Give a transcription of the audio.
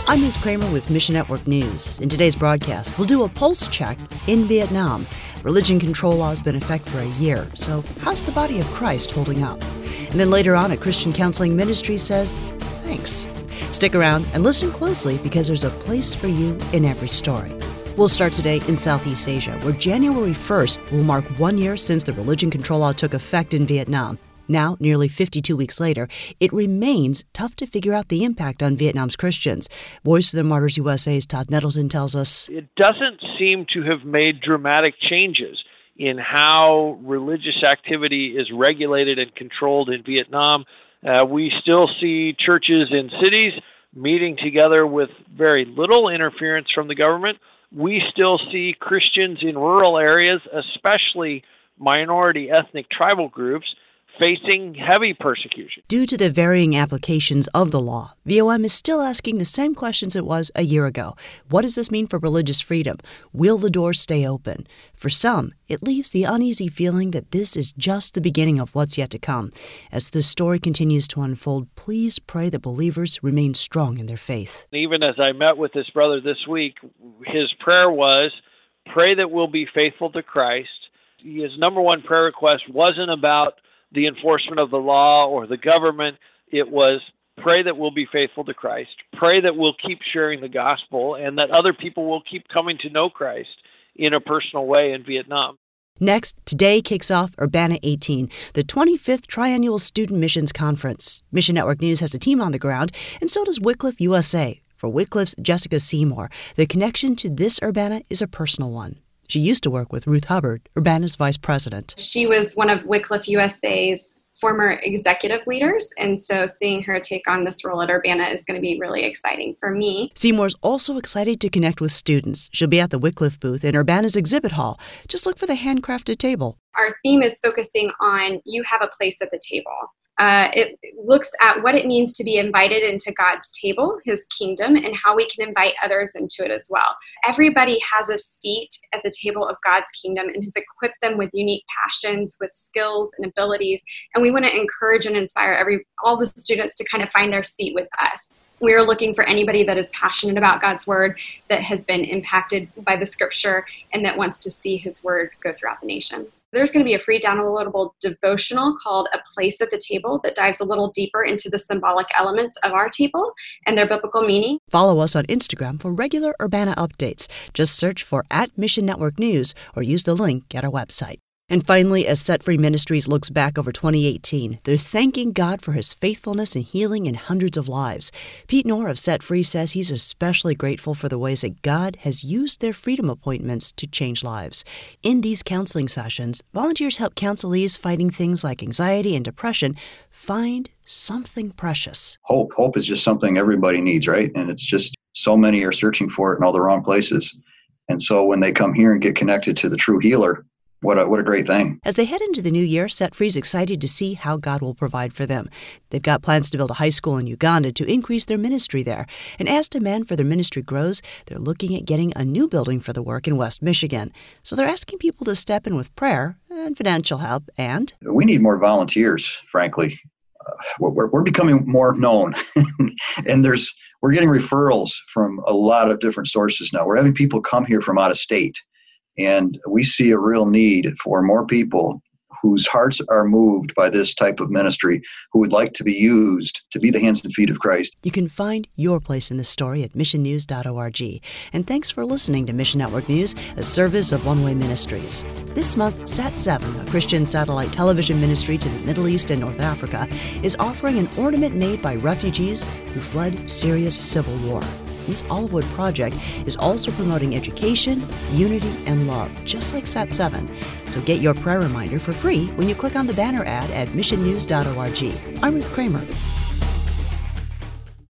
I'm Ruth Kramer with Mission Network News. In today's broadcast, we'll do a pulse check in Vietnam. Religion control law has been in effect for a year, so how's the body of Christ holding up? And then later on, a Christian counseling ministry says, thanks. Stick around and listen closely because there's a place for you in every story. We'll start today in Southeast Asia, where January 1st will mark 1 year since the religion control law took effect in Vietnam. Now, nearly 52 weeks later, it remains tough to figure out the impact on Vietnam's Christians. Voice of the Martyrs USA's Todd Nettleton tells us, it doesn't seem to have made dramatic changes in how religious activity is regulated and controlled in Vietnam. We still see churches in cities meeting together with very little interference from the government. We still see Christians in rural areas, especially minority ethnic tribal groups, facing heavy persecution. Due to the varying applications of the law, VOM is still asking the same questions it was a year ago. What does this mean for religious freedom? Will the doors stay open? For some, it leaves the uneasy feeling that this is just the beginning of what's yet to come. As the story continues to unfold, please pray that believers remain strong in their faith. Even as I met with this brother this week, his prayer was, pray that we'll be faithful to Christ. His number one prayer request wasn't about the enforcement of the law or the government. It was pray that we'll be faithful to Christ, pray that we'll keep sharing the gospel, and that other people will keep coming to know Christ in a personal way in Vietnam. Next, today kicks off Urbana 18, the 25th Triennial Student Missions Conference. Mission Network News has a team on the ground, and so does Wycliffe USA. For Wycliffe's Jessica Seymour, the connection to this Urbana is a personal one. She used to work with Ruth Hubbard, Urbana's vice president. She was one of Wycliffe USA's former executive leaders, and so seeing her take on this role at Urbana is going to be really exciting for me. Seymour's also excited to connect with students. She'll be at the Wycliffe booth in Urbana's exhibit hall. Just look for the handcrafted table. Our theme is focusing on you have a place at the table. It looks at what it means to be invited into God's table, His kingdom, and how we can invite others into it as well. Everybody has a seat at the table of God's kingdom and has equipped them with unique passions, with skills and abilities, and we want to encourage and inspire all the students to kind of find their seat with us. We are looking for anybody that is passionate about God's word, that has been impacted by the scripture, and that wants to see his word go throughout the nations. There's going to be a free downloadable devotional called A Place at the Table that dives a little deeper into the symbolic elements of our table and their biblical meaning. Follow us on Instagram for regular Urbana updates. Just search for @Mission Network News or use the link at our website. And finally, as Set Free Ministries looks back over 2018, they're thanking God for his faithfulness and healing in hundreds of lives. Pete Knorr of Set Free says he's especially grateful for the ways that God has used their freedom appointments to change lives. In these counseling sessions, volunteers help counselees fighting things like anxiety and depression find something precious. Hope is just something everybody needs, right? And it's just so many are searching for it in all the wrong places. And so when they come here and get connected to the true healer, what a great thing. As they head into the new year, Set Free's excited to see how God will provide for them. They've got plans to build a high school in Uganda to increase their ministry there. And as demand for their ministry grows, they're looking at getting a new building for the work in West Michigan. So they're asking people to step in with prayer and financial help. And we need more volunteers, frankly. We're becoming more known. And we're getting referrals from a lot of different sources now. We're having people come here from out of state. And we see a real need for more people whose hearts are moved by this type of ministry, who would like to be used to be the hands and feet of Christ. You can find your place in this story at missionnews.org. And thanks for listening to Mission Network News, a service of One Way Ministries. This month, Sat7, a Christian satellite television ministry to the Middle East and North Africa, is offering an ornament made by refugees who fled Syria's civil war. This Olivewood project is also promoting education, unity, and love, just like Sat7. So get your prayer reminder for free when you click on the banner ad at missionnews.org. I'm Ruth Kramer.